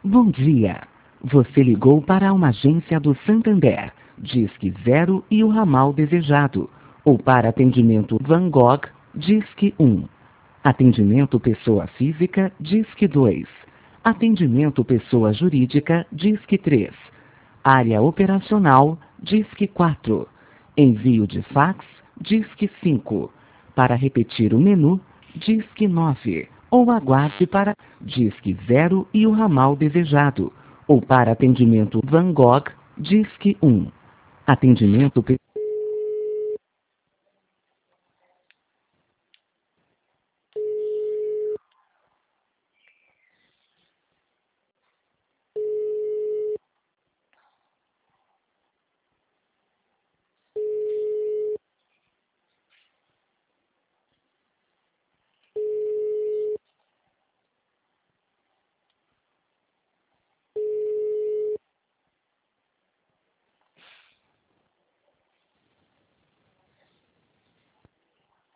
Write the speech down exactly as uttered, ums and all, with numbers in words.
Bom dia. Você ligou para uma agência do Santander, Disque Zero e o ramal desejado. Ou para atendimento Van Gogh, Disque um. Atendimento pessoa física, Disque dois. Atendimento pessoa jurídica, Disque três. Área operacional, Disque quatro. Envio de fax, Disque cinco. Para repetir o menu, Disque nove. Ou aguarde para Disque Zero e o ramal desejado. Ou para atendimento Van Gogh, Disque um. Atendimento